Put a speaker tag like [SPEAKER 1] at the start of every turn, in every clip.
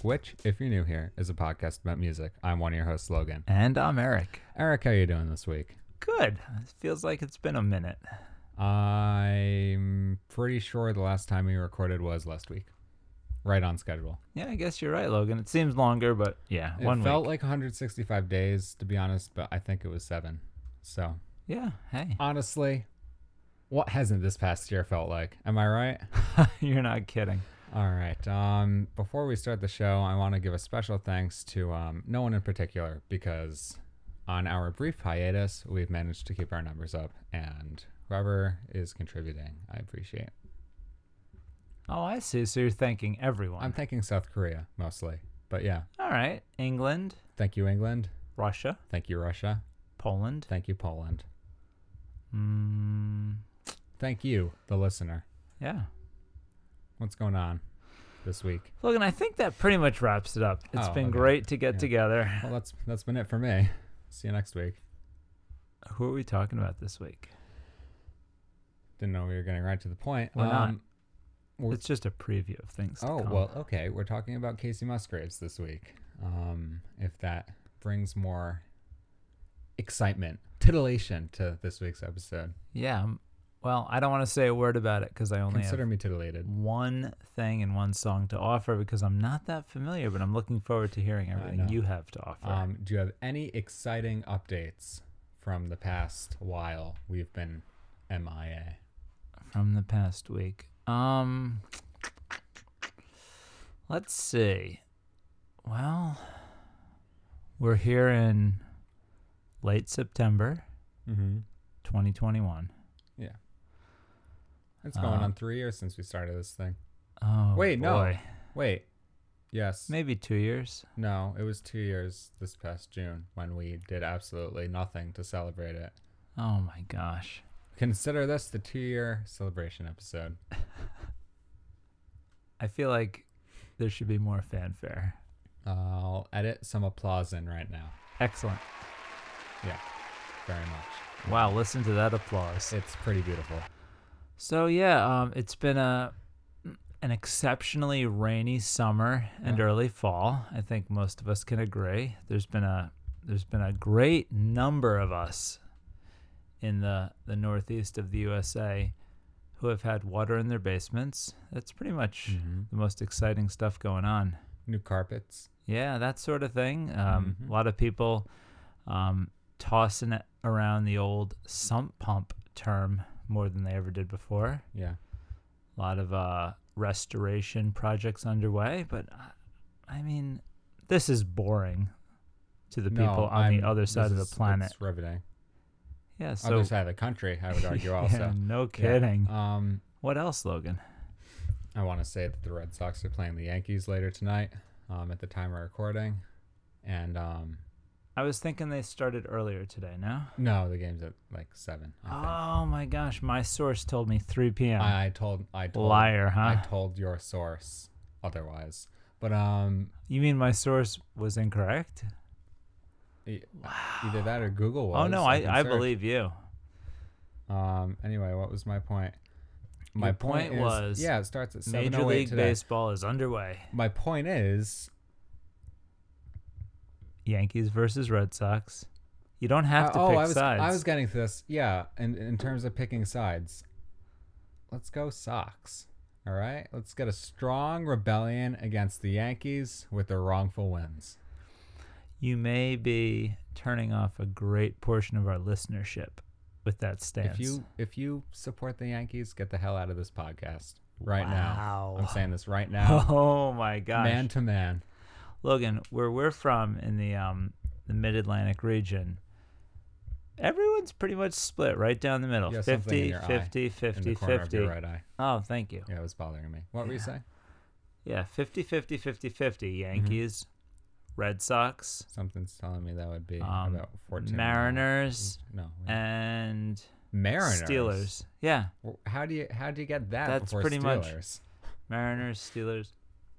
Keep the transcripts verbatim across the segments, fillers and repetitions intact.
[SPEAKER 1] Music, which, if you're new here, is a podcast about music. I'm one of your hosts, Logan.
[SPEAKER 2] And I'm Eric.
[SPEAKER 1] Eric, how you doing this week?
[SPEAKER 2] Good. It feels like it's been a minute.
[SPEAKER 1] I'm pretty sure the last time we recorded was last week. Right on schedule.
[SPEAKER 2] Yeah, I guess you're right, Logan. It seems longer, but yeah,
[SPEAKER 1] it
[SPEAKER 2] one week.
[SPEAKER 1] It felt like one hundred sixty-five days, to be honest, but I think it was seven. So,
[SPEAKER 2] yeah, hey.
[SPEAKER 1] Honestly, what hasn't this past year felt like? Am I right?
[SPEAKER 2] You're not kidding.
[SPEAKER 1] All right. Um, before we start the show, I want to give a special thanks to um, no one in particular, because on our brief hiatus, we've managed to keep our numbers up, and whoever is contributing, I appreciate.
[SPEAKER 2] Oh, I see. So you're thanking everyone.
[SPEAKER 1] I'm thanking South Korea, mostly. But yeah.
[SPEAKER 2] All right. England.
[SPEAKER 1] Thank you, England.
[SPEAKER 2] Russia.
[SPEAKER 1] Thank you, Russia.
[SPEAKER 2] Poland.
[SPEAKER 1] Thank you, Poland.
[SPEAKER 2] Mm.
[SPEAKER 1] Thank you, the listener.
[SPEAKER 2] Yeah.
[SPEAKER 1] What's going on this week?
[SPEAKER 2] Logan, I think that pretty much wraps it up. It's
[SPEAKER 1] oh,
[SPEAKER 2] been
[SPEAKER 1] okay.
[SPEAKER 2] great to get
[SPEAKER 1] yeah.
[SPEAKER 2] together.
[SPEAKER 1] Well, that's that's been it for me. See you next week.
[SPEAKER 2] Who are we talking about this week?
[SPEAKER 1] Didn't know we were getting right to the point.
[SPEAKER 2] We're
[SPEAKER 1] um,
[SPEAKER 2] not. We're, it's just a preview of things to
[SPEAKER 1] Oh,
[SPEAKER 2] come.
[SPEAKER 1] well, okay. We're talking about Casey Musgraves this week. Um, if that brings more excitement, titillation to this week's episode.
[SPEAKER 2] Yeah. Well, I don't want to say a word about it because I only
[SPEAKER 1] Consider
[SPEAKER 2] have
[SPEAKER 1] me titillated.
[SPEAKER 2] one thing and one song to offer because I'm not that familiar, but I'm looking forward to hearing everything you have to offer.
[SPEAKER 1] Um, do you have any exciting updates from the past while we've been M I A?
[SPEAKER 2] From the past week. Um, let's see. Well, we're here in late September,
[SPEAKER 1] mm-hmm.
[SPEAKER 2] twenty twenty-one.
[SPEAKER 1] Yeah. It's going
[SPEAKER 2] uh,
[SPEAKER 1] on three years since we started this thing.
[SPEAKER 2] Oh,
[SPEAKER 1] Wait,
[SPEAKER 2] boy.
[SPEAKER 1] no. Wait. Yes.
[SPEAKER 2] Maybe two years.
[SPEAKER 1] No, it was two years this past June when we did absolutely nothing to celebrate it.
[SPEAKER 2] Oh, my gosh.
[SPEAKER 1] Consider this the two-year celebration episode.
[SPEAKER 2] I feel like there should be more fanfare.
[SPEAKER 1] I'll edit some applause in right now.
[SPEAKER 2] Excellent.
[SPEAKER 1] Yeah, very much.
[SPEAKER 2] Wow, listen to that applause.
[SPEAKER 1] It's pretty beautiful.
[SPEAKER 2] So yeah, um, it's been a an exceptionally rainy summer and
[SPEAKER 1] Yeah.
[SPEAKER 2] early fall. I think most of us can agree. There's been a there's been a great number of us in the, the northeast of the U S A who have had water in their basements. That's pretty much
[SPEAKER 1] Mm-hmm.
[SPEAKER 2] the most exciting stuff going on.
[SPEAKER 1] New carpets.
[SPEAKER 2] Yeah, that sort of thing. Um,
[SPEAKER 1] Mhm.
[SPEAKER 2] A lot of people um, tossing it around the old sump pump term more than they ever did before.
[SPEAKER 1] Yeah.
[SPEAKER 2] A lot of uh, restoration projects underway, but uh, I mean, this is boring to the
[SPEAKER 1] No,
[SPEAKER 2] people on
[SPEAKER 1] I'm-
[SPEAKER 2] the other side of
[SPEAKER 1] this
[SPEAKER 2] the
[SPEAKER 1] is-
[SPEAKER 2] planet.
[SPEAKER 1] It's riveting.
[SPEAKER 2] Yeah, so
[SPEAKER 1] Other side of the country, I would argue also.
[SPEAKER 2] yeah, no kidding.
[SPEAKER 1] Yeah. Um,
[SPEAKER 2] What else, Logan?
[SPEAKER 1] I want to say that the Red Sox are playing the Yankees later tonight um, at the time we're recording. And um,
[SPEAKER 2] I was thinking they started earlier today, no?
[SPEAKER 1] no, the game's at like seven. I think.
[SPEAKER 2] Oh my gosh, my source told me three p.m.
[SPEAKER 1] I, I told I told
[SPEAKER 2] Liar, huh?
[SPEAKER 1] I told your source otherwise. But um
[SPEAKER 2] You mean my source was incorrect?
[SPEAKER 1] e- either that or Google was.
[SPEAKER 2] Oh no,
[SPEAKER 1] I
[SPEAKER 2] I,
[SPEAKER 1] can
[SPEAKER 2] I
[SPEAKER 1] search.
[SPEAKER 2] believe you.
[SPEAKER 1] Um anyway, what was my point? My
[SPEAKER 2] Your point
[SPEAKER 1] is,
[SPEAKER 2] was
[SPEAKER 1] yeah, it starts at seven
[SPEAKER 2] Major
[SPEAKER 1] oh eight
[SPEAKER 2] League
[SPEAKER 1] today.
[SPEAKER 2] Baseball is underway.
[SPEAKER 1] My point is
[SPEAKER 2] Yankees versus Red Sox. You don't have to
[SPEAKER 1] uh, oh,
[SPEAKER 2] pick
[SPEAKER 1] I was
[SPEAKER 2] sides.
[SPEAKER 1] I was getting to this. Yeah, in in terms of picking sides. Let's go Sox. All right? Let's get a strong rebellion against the Yankees with their wrongful wins.
[SPEAKER 2] You may be turning off a great portion of our listenership with that stance.
[SPEAKER 1] If you if you support the Yankees, get the hell out of this podcast right now.
[SPEAKER 2] Wow.
[SPEAKER 1] I'm saying this right now,
[SPEAKER 2] Oh my gosh.
[SPEAKER 1] man to man.
[SPEAKER 2] Logan, where we're from in the um the Mid-Atlantic region, everyone's pretty much split right down the middle.
[SPEAKER 1] You have something in
[SPEAKER 2] fifty,
[SPEAKER 1] your eye,
[SPEAKER 2] fifty,
[SPEAKER 1] In
[SPEAKER 2] fifty,
[SPEAKER 1] the corner
[SPEAKER 2] fifty.
[SPEAKER 1] of your right eye.
[SPEAKER 2] Oh, thank you.
[SPEAKER 1] Yeah, it was bothering me. What were you
[SPEAKER 2] Yeah.
[SPEAKER 1] saying?
[SPEAKER 2] Yeah, fifty, fifty, fifty, fifty.
[SPEAKER 1] Mm-hmm.
[SPEAKER 2] Yankees, Red Sox,
[SPEAKER 1] Something's telling me that would be
[SPEAKER 2] Um,
[SPEAKER 1] about fourteen.
[SPEAKER 2] Mariners,
[SPEAKER 1] No. wait.
[SPEAKER 2] and
[SPEAKER 1] Mariners.
[SPEAKER 2] Steelers. Yeah,
[SPEAKER 1] Well, How do you how do you get that
[SPEAKER 2] That's
[SPEAKER 1] before
[SPEAKER 2] pretty much-
[SPEAKER 1] Steelers?
[SPEAKER 2] Mariners, Steelers.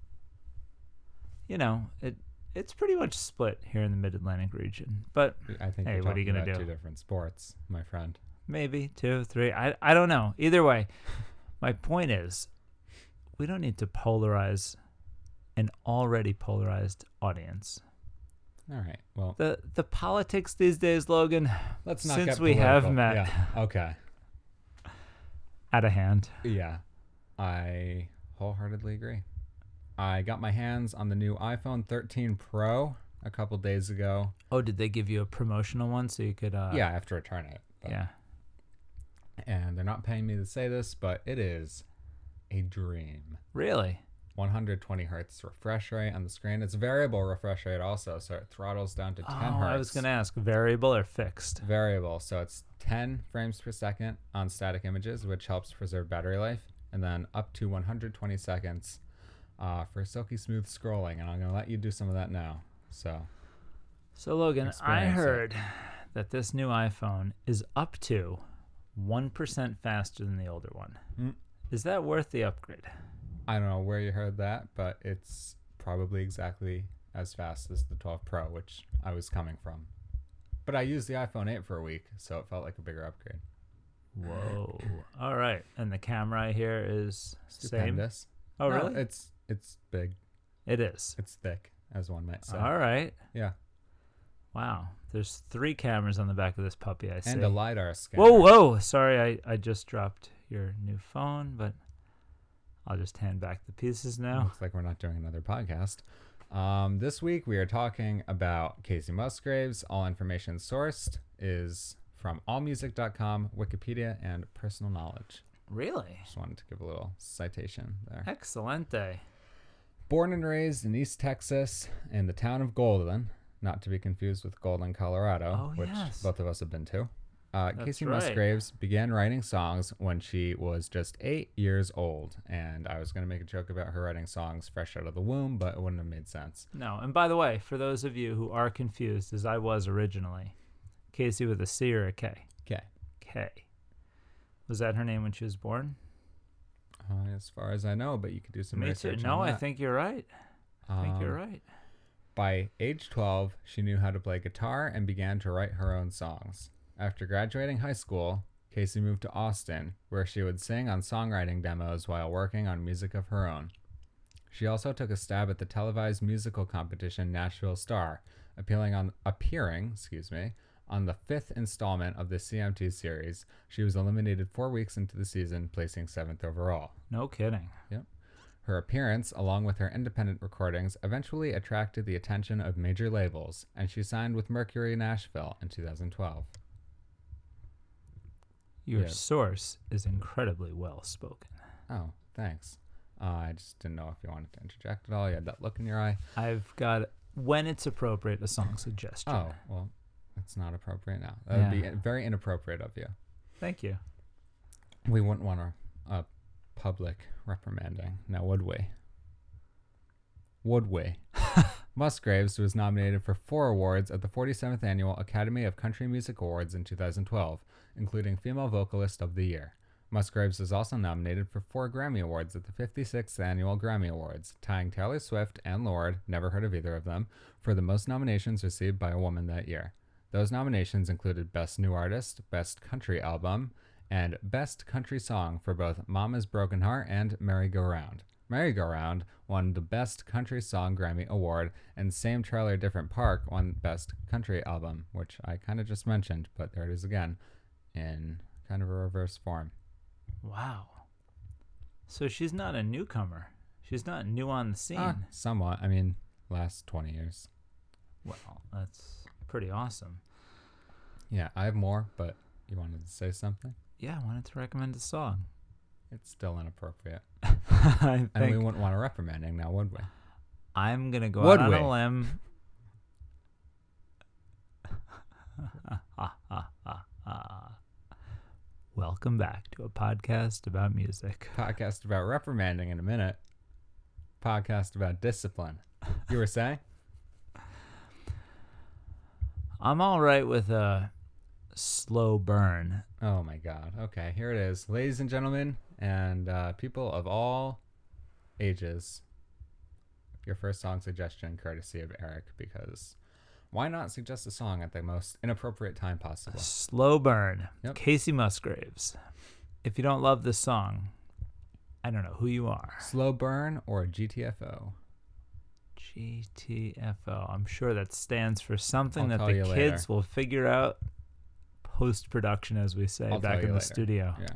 [SPEAKER 2] You know, it it's pretty much split here in the Mid-Atlantic region. But
[SPEAKER 1] I think
[SPEAKER 2] Hey,
[SPEAKER 1] you're
[SPEAKER 2] what are you
[SPEAKER 1] talking
[SPEAKER 2] gonna
[SPEAKER 1] about
[SPEAKER 2] do?
[SPEAKER 1] two different sports, my friend.
[SPEAKER 2] maybe two, three. I I don't know. Either way, my point is, we don't need to polarize an already polarized audience.
[SPEAKER 1] All right. Well,
[SPEAKER 2] The the politics these days, Logan,
[SPEAKER 1] let's not
[SPEAKER 2] since
[SPEAKER 1] get
[SPEAKER 2] we have
[SPEAKER 1] political.
[SPEAKER 2] met,
[SPEAKER 1] Yeah. Okay.
[SPEAKER 2] out of hand.
[SPEAKER 1] Yeah. I wholeheartedly agree. I got my hands on the new iPhone thirteen Pro a couple days ago.
[SPEAKER 2] Oh, did they give you a promotional one so you could? Uh,
[SPEAKER 1] yeah, I have to return it. But,
[SPEAKER 2] Yeah.
[SPEAKER 1] And they're not paying me to say this, but it is a dream.
[SPEAKER 2] Really?
[SPEAKER 1] one hundred twenty hertz refresh rate on the screen. It's variable refresh rate also, so it throttles down to ten
[SPEAKER 2] Oh,
[SPEAKER 1] hertz.
[SPEAKER 2] I was gonna ask, variable or fixed?
[SPEAKER 1] Variable, so it's ten frames per second on static images, which helps preserve battery life, and then up to one hundred twenty seconds uh, for silky smooth scrolling. And I'm gonna let you do some of that now. So,
[SPEAKER 2] So Logan, I
[SPEAKER 1] Experience it.
[SPEAKER 2] heard that this new iPhone is up to one percent faster than the older one.
[SPEAKER 1] Mm.
[SPEAKER 2] Is that worth the upgrade?
[SPEAKER 1] I don't know where you heard that, but it's probably exactly as fast as the twelve Pro, which I was coming from. But I used the iPhone eight for a week, so it felt like a bigger upgrade.
[SPEAKER 2] Whoa. All right. And the camera I hear is same.
[SPEAKER 1] Stupendous.
[SPEAKER 2] Oh,
[SPEAKER 1] No,
[SPEAKER 2] really?
[SPEAKER 1] It's it's big.
[SPEAKER 2] It is.
[SPEAKER 1] It's thick, as one might say.
[SPEAKER 2] All right.
[SPEAKER 1] Yeah.
[SPEAKER 2] Wow. There's three cameras on the back of this puppy, I see.
[SPEAKER 1] And a LiDAR scanner.
[SPEAKER 2] Whoa, whoa. Sorry, I, I just dropped your new phone, but I'll just hand back the pieces now.
[SPEAKER 1] Looks like we're not doing another podcast. Um, this week we are talking about Casey Musgraves. All information sourced is from all music dot com, Wikipedia, and Personal Knowledge.
[SPEAKER 2] Really?
[SPEAKER 1] Just wanted to give a little citation there.
[SPEAKER 2] Excelente.
[SPEAKER 1] Born and raised in East Texas in the town of Golden, not to be confused with Golden, Colorado,
[SPEAKER 2] Oh,
[SPEAKER 1] which
[SPEAKER 2] yes.
[SPEAKER 1] both of us have been to. Uh,
[SPEAKER 2] That's
[SPEAKER 1] Casey
[SPEAKER 2] right.
[SPEAKER 1] Musgraves began writing songs when she was just eight years old. And I was going to make a joke about her writing songs fresh out of the womb, but it wouldn't have made sense.
[SPEAKER 2] No, and by the way, for those of you who are confused, as I was originally, Casey with a C or a K?
[SPEAKER 1] Okay.
[SPEAKER 2] K. Was that her name when she was born?
[SPEAKER 1] Uh, as far as I know, but you could do some
[SPEAKER 2] Me too.
[SPEAKER 1] research
[SPEAKER 2] No,
[SPEAKER 1] on
[SPEAKER 2] I
[SPEAKER 1] that.
[SPEAKER 2] think you're right. I think you're
[SPEAKER 1] Um,
[SPEAKER 2] right.
[SPEAKER 1] By age twelve, she knew how to play guitar and began to write her own songs. After graduating high school, Casey moved to Austin, where she would sing on songwriting demos while working on music of her own. She also took a stab at the televised musical competition Nashville Star, appealing on appearing, excuse me, on the fifth installment of the C M T series. She was eliminated four weeks into the season, placing seventh overall.
[SPEAKER 2] No kidding.
[SPEAKER 1] Her appearance, along with her independent recordings, eventually attracted the attention of major labels, and she signed with Mercury Nashville in two thousand twelve.
[SPEAKER 2] Your
[SPEAKER 1] Yeah.
[SPEAKER 2] source is incredibly well spoken.
[SPEAKER 1] Oh, thanks. Uh, I just didn't know if you wanted to interject at all. You had that look in your eye.
[SPEAKER 2] I've got, when it's appropriate, a song suggestion.
[SPEAKER 1] Oh, well, it's not appropriate now. That would
[SPEAKER 2] Yeah.
[SPEAKER 1] be very inappropriate of you.
[SPEAKER 2] Thank you.
[SPEAKER 1] We wouldn't want a, a public reprimanding, now would we? Would we? Musgraves was nominated for four awards at the forty-seventh Annual Academy of Country Music Awards in two thousand twelve, including Female Vocalist of the Year. Musgraves was also nominated for four Grammy Awards at the fifty-sixth Annual Grammy Awards, tying Taylor Swift and Lorde, never heard of either of them, for the most nominations received by a woman that year. Those nominations included Best New Artist, Best Country Album, and Best Country Song for both Mama's Broken Heart and Merry Go Round. Merry Go Round won the Best Country Song Grammy Award, and Same Trailer Different Park won Best Country Album, which I kind of just mentioned, but there it is again, in kind of a reverse form.
[SPEAKER 2] Wow. So she's not a newcomer. She's not new on the scene.
[SPEAKER 1] Ah, somewhat. I mean, last twenty years.
[SPEAKER 2] Well, that's pretty awesome.
[SPEAKER 1] Yeah, I have more, but you wanted to say something?
[SPEAKER 2] Yeah, I wanted to recommend a song.
[SPEAKER 1] It's still inappropriate.
[SPEAKER 2] I
[SPEAKER 1] And we
[SPEAKER 2] think
[SPEAKER 1] wouldn't want a reprimanding now, would we?
[SPEAKER 2] I'm going to go
[SPEAKER 1] Would
[SPEAKER 2] out on
[SPEAKER 1] we?
[SPEAKER 2] a limb. Welcome back to a podcast about music.
[SPEAKER 1] Podcast about reprimanding in a minute. Podcast about discipline. You were saying?
[SPEAKER 2] I'm all right with a slow burn.
[SPEAKER 1] Oh my God. Okay, here it is. Ladies and gentlemen, and uh, people of all ages, your first song suggestion courtesy of Eric, because why not suggest a song at the most inappropriate time possible?
[SPEAKER 2] Slow burn.
[SPEAKER 1] Yep.
[SPEAKER 2] Casey Musgraves. If you don't love this song, I don't know who you are.
[SPEAKER 1] Slow burn or G T F O?
[SPEAKER 2] G T F O. I'm sure that stands for something
[SPEAKER 1] I'll
[SPEAKER 2] that
[SPEAKER 1] tell
[SPEAKER 2] the
[SPEAKER 1] you
[SPEAKER 2] kids
[SPEAKER 1] later.
[SPEAKER 2] will figure out post-production, as we say,
[SPEAKER 1] I'll
[SPEAKER 2] back
[SPEAKER 1] tell you
[SPEAKER 2] in the
[SPEAKER 1] later.
[SPEAKER 2] studio.
[SPEAKER 1] Yeah.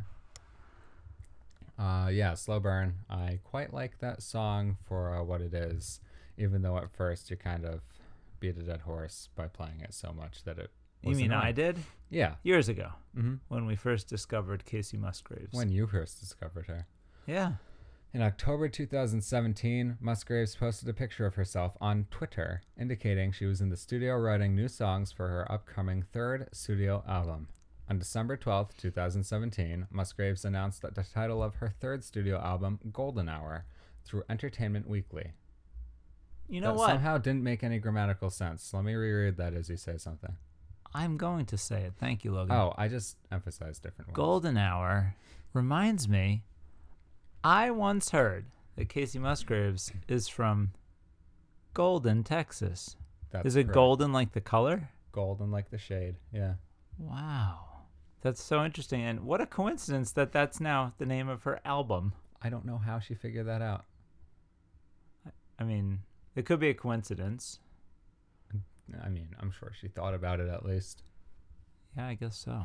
[SPEAKER 1] Uh, yeah, Slow Burn. I quite like that song for uh, what it is, even though at first you kind of beat a dead horse by playing it so much that it
[SPEAKER 2] You
[SPEAKER 1] was
[SPEAKER 2] mean
[SPEAKER 1] annoying.
[SPEAKER 2] I did?
[SPEAKER 1] Yeah.
[SPEAKER 2] Years ago,
[SPEAKER 1] Mm-hmm.
[SPEAKER 2] when we first discovered Casey Musgraves.
[SPEAKER 1] When you first discovered her.
[SPEAKER 2] Yeah.
[SPEAKER 1] In October two thousand seventeen, Musgraves posted a picture of herself on Twitter, indicating she was in the studio writing new songs for her upcoming third studio album. On December twelfth, two thousand seventeen, Musgraves announced that the title of her third studio album, Golden Hour, through Entertainment Weekly.
[SPEAKER 2] You know
[SPEAKER 1] that
[SPEAKER 2] what?
[SPEAKER 1] somehow didn't make any grammatical sense. Let me reread that as you say something.
[SPEAKER 2] I'm going to say it. Thank you, Logan.
[SPEAKER 1] Oh, I just emphasized different words.
[SPEAKER 2] Golden Hour reminds me, I once heard that Casey Musgraves is from Golden, Texas.
[SPEAKER 1] That's
[SPEAKER 2] Is it
[SPEAKER 1] correct.
[SPEAKER 2] golden like the color?
[SPEAKER 1] Golden like the shade, yeah.
[SPEAKER 2] Wow. That's so interesting. And what a coincidence that that's now the name of her album.
[SPEAKER 1] I don't know how she figured that out.
[SPEAKER 2] I mean, it could be a coincidence.
[SPEAKER 1] I mean, I'm sure she thought about it at least.
[SPEAKER 2] Yeah, I guess so.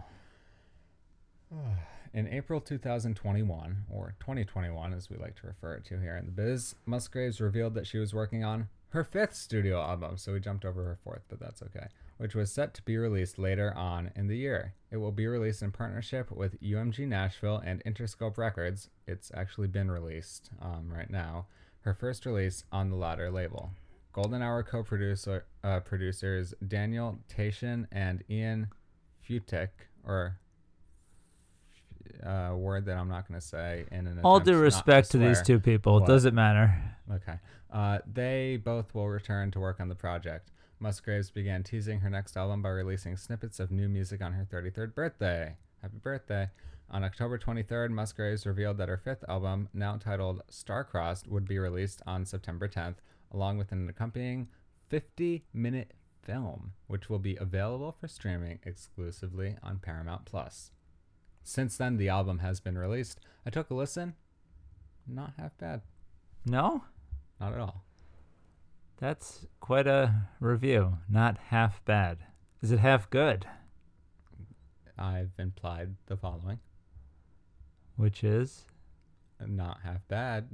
[SPEAKER 1] In April two thousand twenty-one, or twenty twenty-one as we like to refer to here in the biz, Musgraves revealed that she was working on her fifth studio album, so we jumped over her fourth, but that's okay, which was set to be released later on in the year. It will be released in partnership with U M G Nashville and Interscope Records. It's actually been released um, right now. Her first release on the latter label. Golden Hour co-producer uh, producers Daniel Tation and Ian Futek, or a word that I'm not going to say in an
[SPEAKER 2] All
[SPEAKER 1] attempt
[SPEAKER 2] due
[SPEAKER 1] not
[SPEAKER 2] respect to,
[SPEAKER 1] to
[SPEAKER 2] these
[SPEAKER 1] swear.
[SPEAKER 2] two people.
[SPEAKER 1] What?
[SPEAKER 2] Does it matter?
[SPEAKER 1] Okay. Uh, they both will return to work on the project. Musgraves began teasing her next album by releasing snippets of new music on her thirty-third birthday. Happy birthday. On October twenty-third, Musgraves revealed that her fifth album, now titled Star-Crossed, would be released on September tenth, along with an accompanying fifty-minute film, which will be available for streaming exclusively on Paramount Plus. Since then, the album has been released. I took a listen. Not half bad.
[SPEAKER 2] No?
[SPEAKER 1] Not at all.
[SPEAKER 2] That's quite a review. Not half bad. Is it half good?
[SPEAKER 1] I've implied the following.
[SPEAKER 2] Which is
[SPEAKER 1] Not half bad,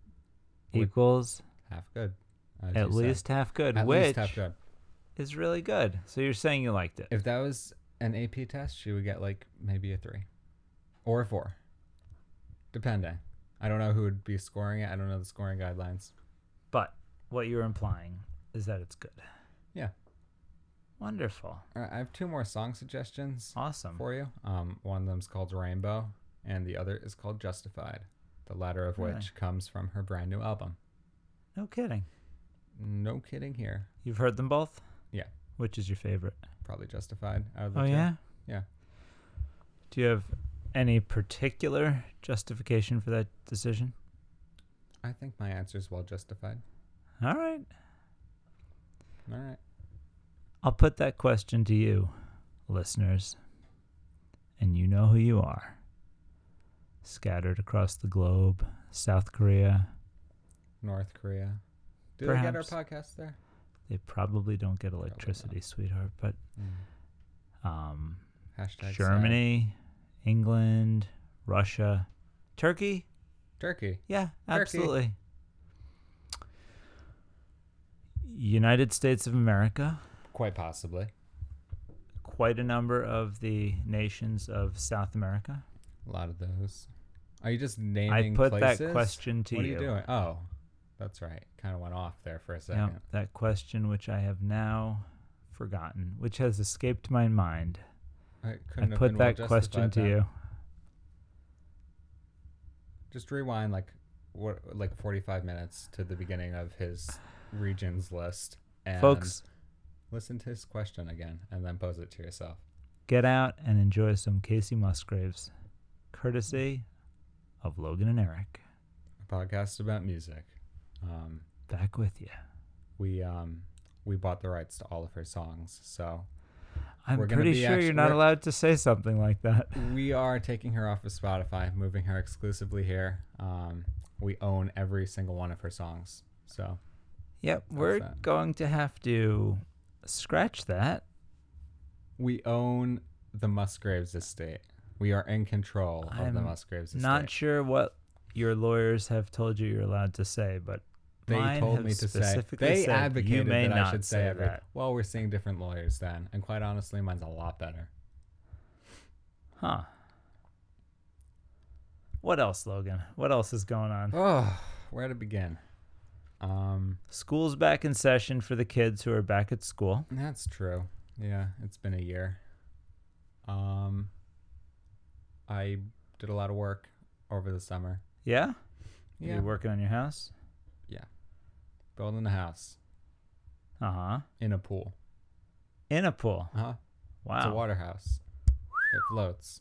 [SPEAKER 2] equals
[SPEAKER 1] half good. as
[SPEAKER 2] at
[SPEAKER 1] you said.
[SPEAKER 2] least half good,
[SPEAKER 1] At
[SPEAKER 2] which
[SPEAKER 1] least half good.
[SPEAKER 2] is really good. So you're saying you liked it.
[SPEAKER 1] If that was an A P test, she would get like maybe a three or a four, depending. I don't know who would be scoring it. I don't know the scoring guidelines.
[SPEAKER 2] But what you're implying is that it's good.
[SPEAKER 1] Yeah.
[SPEAKER 2] Wonderful.
[SPEAKER 1] All right, I have two more song suggestions
[SPEAKER 2] Awesome.
[SPEAKER 1] for you. Um, one of them's called Rainbow, and the other is called Justified. The latter of which
[SPEAKER 2] Really?
[SPEAKER 1] comes from her brand new album.
[SPEAKER 2] No kidding.
[SPEAKER 1] No kidding here.
[SPEAKER 2] You've heard them both?
[SPEAKER 1] Yeah.
[SPEAKER 2] Which is your favorite?
[SPEAKER 1] Probably Justified out of the
[SPEAKER 2] Oh,
[SPEAKER 1] two.
[SPEAKER 2] yeah?
[SPEAKER 1] Yeah.
[SPEAKER 2] Do you have any particular justification for that decision?
[SPEAKER 1] I think my answer is well justified.
[SPEAKER 2] All right.
[SPEAKER 1] All right.
[SPEAKER 2] I'll put that question to you, listeners. And you know who you are. Scattered across the globe, South Korea.
[SPEAKER 1] North Korea. Do they get our
[SPEAKER 2] Perhaps.
[SPEAKER 1] podcast there?
[SPEAKER 2] They probably don't get electricity, sweetheart, but
[SPEAKER 1] Mm.
[SPEAKER 2] um,
[SPEAKER 1] Hashtag
[SPEAKER 2] Germany, England, Russia, Turkey.
[SPEAKER 1] sad. Turkey.
[SPEAKER 2] Yeah,
[SPEAKER 1] Turkey.
[SPEAKER 2] absolutely. United States of America.
[SPEAKER 1] Quite possibly.
[SPEAKER 2] Quite a number of the nations of South America.
[SPEAKER 1] A lot of those. Are you just naming
[SPEAKER 2] I put
[SPEAKER 1] places?
[SPEAKER 2] that question to
[SPEAKER 1] what
[SPEAKER 2] you.
[SPEAKER 1] What are you doing? Oh, that's right. Kind of went off there for a second.
[SPEAKER 2] Yeah, that question which I have now forgotten, which has escaped my mind.
[SPEAKER 1] I
[SPEAKER 2] I
[SPEAKER 1] couldn't have
[SPEAKER 2] put
[SPEAKER 1] been well
[SPEAKER 2] that question
[SPEAKER 1] justified
[SPEAKER 2] to
[SPEAKER 1] then.
[SPEAKER 2] you.
[SPEAKER 1] Just rewind like what, like forty-five minutes to the beginning of his regions list, and
[SPEAKER 2] Folks,
[SPEAKER 1] listen to his question again, and then pose it to yourself.
[SPEAKER 2] get out and enjoy some Casey Musgraves, courtesy of Logan and Eric.
[SPEAKER 1] A podcast about music. Um,
[SPEAKER 2] Back with you.
[SPEAKER 1] we um we bought the rights to all of her songs, so
[SPEAKER 2] I'm
[SPEAKER 1] We're gonna
[SPEAKER 2] pretty
[SPEAKER 1] be
[SPEAKER 2] sure
[SPEAKER 1] actu-
[SPEAKER 2] you're not
[SPEAKER 1] we're-
[SPEAKER 2] allowed to say something like that.
[SPEAKER 1] we are taking her off of Spotify, moving her exclusively here. Um, we own every single one of her songs, so
[SPEAKER 2] Yep,
[SPEAKER 1] That's
[SPEAKER 2] we're
[SPEAKER 1] that.
[SPEAKER 2] going to have to scratch that.
[SPEAKER 1] We own the Musgraves estate. We are in control of the
[SPEAKER 2] I'm
[SPEAKER 1] Musgraves estate.
[SPEAKER 2] Not sure what your lawyers have told you you're allowed to say, but
[SPEAKER 1] They
[SPEAKER 2] mine
[SPEAKER 1] told
[SPEAKER 2] have
[SPEAKER 1] me to say.
[SPEAKER 2] specifically
[SPEAKER 1] They
[SPEAKER 2] said you
[SPEAKER 1] advocated
[SPEAKER 2] may
[SPEAKER 1] that I
[SPEAKER 2] not
[SPEAKER 1] should say
[SPEAKER 2] say
[SPEAKER 1] every.
[SPEAKER 2] that.
[SPEAKER 1] Well, we're seeing different lawyers then, and quite honestly, mine's a lot better.
[SPEAKER 2] Huh. What else, Logan? What else is going on?
[SPEAKER 1] Oh, where to begin? Um,
[SPEAKER 2] School's back in session for the kids who are back at school.
[SPEAKER 1] that's true. Yeah, it's been a year. Um, I did a lot of work over the summer.
[SPEAKER 2] Yeah?
[SPEAKER 1] Yeah,
[SPEAKER 2] You working on your house?
[SPEAKER 1] building a house
[SPEAKER 2] Uh-huh.
[SPEAKER 1] in a pool.
[SPEAKER 2] In a pool.
[SPEAKER 1] Uh huh.
[SPEAKER 2] Wow.
[SPEAKER 1] It's a water house. It floats.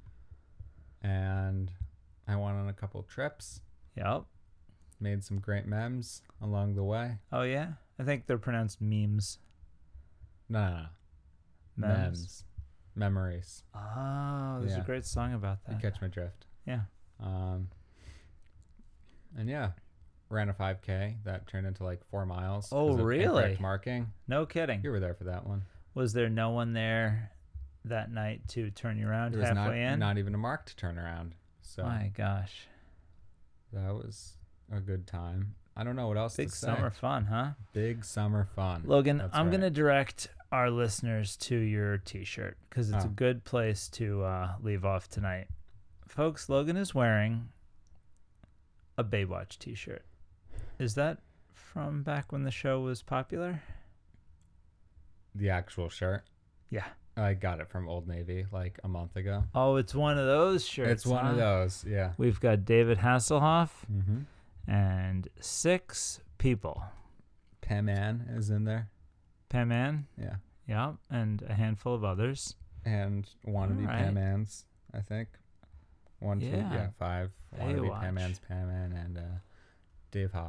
[SPEAKER 1] And I went on a couple trips.
[SPEAKER 2] Yep.
[SPEAKER 1] Made some great memes along the way.
[SPEAKER 2] Oh, yeah? I think they're pronounced memes.
[SPEAKER 1] No, no, no.
[SPEAKER 2] Memes.
[SPEAKER 1] Memes. Memories.
[SPEAKER 2] Oh, there's
[SPEAKER 1] Yeah.
[SPEAKER 2] a great song about
[SPEAKER 1] You
[SPEAKER 2] that.
[SPEAKER 1] catch my drift.
[SPEAKER 2] Yeah.
[SPEAKER 1] Um, and yeah, ran a five K that turned into like four miles. 'cause
[SPEAKER 2] Oh,
[SPEAKER 1] of
[SPEAKER 2] really?
[SPEAKER 1] incorrect marking.
[SPEAKER 2] No kidding.
[SPEAKER 1] You were there for that one.
[SPEAKER 2] Was there no one there that night to turn you around
[SPEAKER 1] There was not,
[SPEAKER 2] halfway in?
[SPEAKER 1] not even a marked turnaround. So
[SPEAKER 2] My gosh.
[SPEAKER 1] that was a good time. I don't know what else
[SPEAKER 2] Big
[SPEAKER 1] to say.
[SPEAKER 2] summer fun, huh?
[SPEAKER 1] Big summer fun.
[SPEAKER 2] Logan,
[SPEAKER 1] That's
[SPEAKER 2] I'm
[SPEAKER 1] right.
[SPEAKER 2] going to direct our listeners to your t-shirt because it's
[SPEAKER 1] Oh.
[SPEAKER 2] a good place to uh, leave off tonight. Folks, Logan is wearing a Baywatch t-shirt. Is that from back when the show was popular?
[SPEAKER 1] The actual shirt.
[SPEAKER 2] Yeah.
[SPEAKER 1] I got it from Old Navy like a month ago.
[SPEAKER 2] Oh, it's one of those shirts.
[SPEAKER 1] It's one of
[SPEAKER 2] huh?
[SPEAKER 1] those. Yeah.
[SPEAKER 2] We've got David Hasselhoff
[SPEAKER 1] Mm-hmm.
[SPEAKER 2] and six people.
[SPEAKER 1] Pam Ann is in there.
[SPEAKER 2] Pam Ann,
[SPEAKER 1] Yeah.
[SPEAKER 2] yeah, and a handful of others.
[SPEAKER 1] And wannabe
[SPEAKER 2] All right.
[SPEAKER 1] Pam Ann's, I think. One, two,
[SPEAKER 2] Yeah.
[SPEAKER 1] yeah, five. Wannabe Pam
[SPEAKER 2] Baywatch.
[SPEAKER 1] Ann's, Pam Ann, and uh, Dave Ha.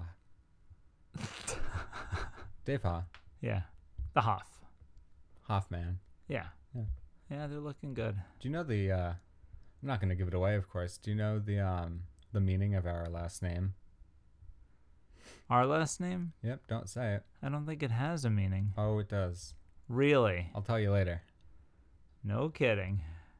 [SPEAKER 1] Dave Ha.
[SPEAKER 2] Yeah, the Hoff.
[SPEAKER 1] Hoffman.
[SPEAKER 2] Yeah.
[SPEAKER 1] Yeah.
[SPEAKER 2] Yeah, they're looking good.
[SPEAKER 1] Do you know the, uh, I'm not going to give it away, of course. Do you know the, um, the meaning of our last name?
[SPEAKER 2] Our last name?
[SPEAKER 1] Yep, don't say it.
[SPEAKER 2] I don't think it has a meaning.
[SPEAKER 1] Oh, it does.
[SPEAKER 2] Really?
[SPEAKER 1] I'll tell you later.
[SPEAKER 2] No kidding.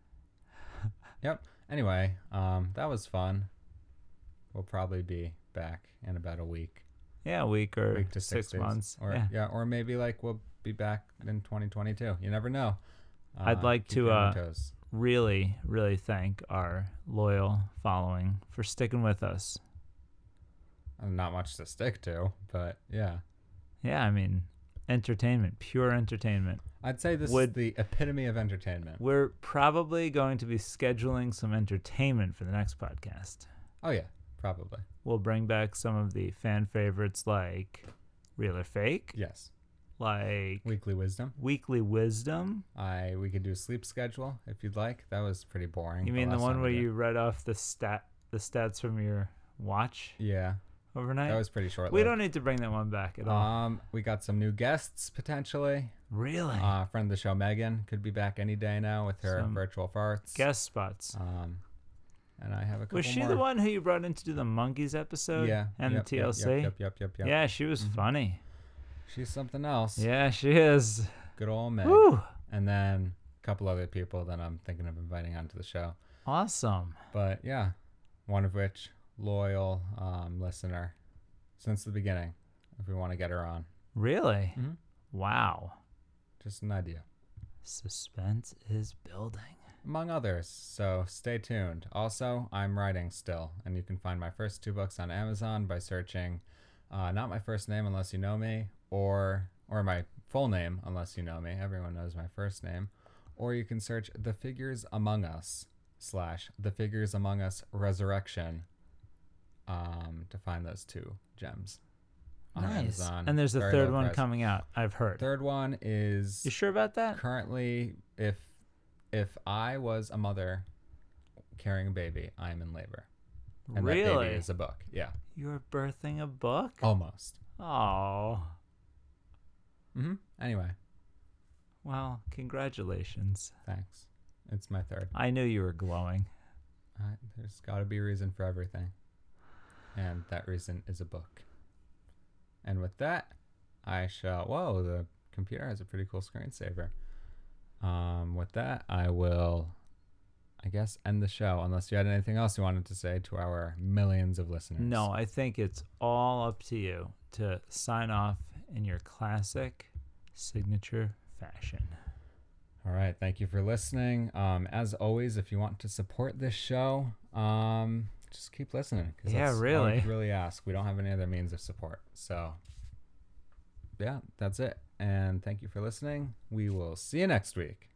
[SPEAKER 1] Anyway, um, that was fun. We'll probably be back in about a week.
[SPEAKER 2] Yeah, a week or
[SPEAKER 1] week to six,
[SPEAKER 2] six
[SPEAKER 1] days.
[SPEAKER 2] months.
[SPEAKER 1] Or
[SPEAKER 2] yeah.
[SPEAKER 1] yeah, or maybe like we'll be back in twenty twenty-two. You never know.
[SPEAKER 2] I'd like
[SPEAKER 1] keep
[SPEAKER 2] to,
[SPEAKER 1] you on
[SPEAKER 2] uh,
[SPEAKER 1] your toes.
[SPEAKER 2] Really, really thank our loyal following for sticking with us.
[SPEAKER 1] Uh, Not much to stick to, but yeah.
[SPEAKER 2] Yeah, I mean, entertainment, pure entertainment.
[SPEAKER 1] I'd say this
[SPEAKER 2] Would-
[SPEAKER 1] is the epitome of entertainment.
[SPEAKER 2] We're probably going to be scheduling some entertainment for the next podcast.
[SPEAKER 1] Oh yeah, probably.
[SPEAKER 2] We'll bring back some of the fan favorites like Real or Fake,
[SPEAKER 1] Yes.
[SPEAKER 2] like
[SPEAKER 1] Weekly wisdom.
[SPEAKER 2] Weekly Wisdom.
[SPEAKER 1] I we could do a sleep schedule if you'd like. That was pretty boring.
[SPEAKER 2] You mean the
[SPEAKER 1] last
[SPEAKER 2] one
[SPEAKER 1] time
[SPEAKER 2] where
[SPEAKER 1] we did.
[SPEAKER 2] you read off the stat the stats from your watch
[SPEAKER 1] Yeah,
[SPEAKER 2] overnight?
[SPEAKER 1] that was pretty short.
[SPEAKER 2] we don't need to bring that one back at all.
[SPEAKER 1] Um, we got some new guests potentially.
[SPEAKER 2] Really?
[SPEAKER 1] Uh, friend of the show Megan could be back any day now with her
[SPEAKER 2] Some
[SPEAKER 1] virtual farts.
[SPEAKER 2] Guest spots.
[SPEAKER 1] Um, and I have a couple
[SPEAKER 2] Was she
[SPEAKER 1] more.
[SPEAKER 2] the one who you brought in to do the Monkeys episode?
[SPEAKER 1] Yeah.
[SPEAKER 2] And
[SPEAKER 1] yep,
[SPEAKER 2] the T L C?
[SPEAKER 1] Yep, yep, yep, yep, yep.
[SPEAKER 2] Yeah, she was
[SPEAKER 1] Mhm.
[SPEAKER 2] funny.
[SPEAKER 1] She's something else.
[SPEAKER 2] Yeah, she is.
[SPEAKER 1] Good old Meg.
[SPEAKER 2] Woo!
[SPEAKER 1] And then a couple other people that I'm thinking of inviting onto the show.
[SPEAKER 2] Awesome.
[SPEAKER 1] But yeah, one of which loyal um, listener since the beginning. If we want to get her on,
[SPEAKER 2] Really?
[SPEAKER 1] mm-hmm.
[SPEAKER 2] Wow.
[SPEAKER 1] Just an idea,
[SPEAKER 2] Suspense is building.
[SPEAKER 1] among others. So stay tuned. Also, I'm writing still, and you can find my first two books on Amazon by searching uh, not my first name unless you know me, or or my full name unless you know me. Everyone knows my first name. Or you can search The Figures Among Us slash The Figures Among Us Resurrection um, to find those two gems on
[SPEAKER 2] Nice.
[SPEAKER 1] Amazon.
[SPEAKER 2] And there's a
[SPEAKER 1] Very
[SPEAKER 2] third
[SPEAKER 1] low
[SPEAKER 2] one
[SPEAKER 1] price.
[SPEAKER 2] coming out, I've heard.
[SPEAKER 1] Third one is
[SPEAKER 2] You sure about that?
[SPEAKER 1] currently, if if I was a mother carrying a baby, I am in labor. And that
[SPEAKER 2] Really?
[SPEAKER 1] baby is a book. Yeah,
[SPEAKER 2] You're birthing a book?
[SPEAKER 1] almost.
[SPEAKER 2] Oh.
[SPEAKER 1] Mm-hmm. Anyway,
[SPEAKER 2] Well, congratulations.
[SPEAKER 1] thanks. It's my third.
[SPEAKER 2] I knew you were glowing.
[SPEAKER 1] Uh, there's got to be a reason for everything. And that reason is a book. And with that, I shall. Whoa, the computer has a pretty cool screensaver. Um, with that, I will, I guess, end the show. Unless you had anything else you wanted to say to our millions of listeners.
[SPEAKER 2] No, I think it's all up to you to sign off in your classic signature fashion.
[SPEAKER 1] All right. Thank you for listening. Um, as always, if you want to support this show, um, just keep listening. 'Cause
[SPEAKER 2] Yeah,
[SPEAKER 1] that's all
[SPEAKER 2] really.
[SPEAKER 1] we really ask. We don't have any other means of support. So, yeah, that's it. And thank you for listening. We will see you next week.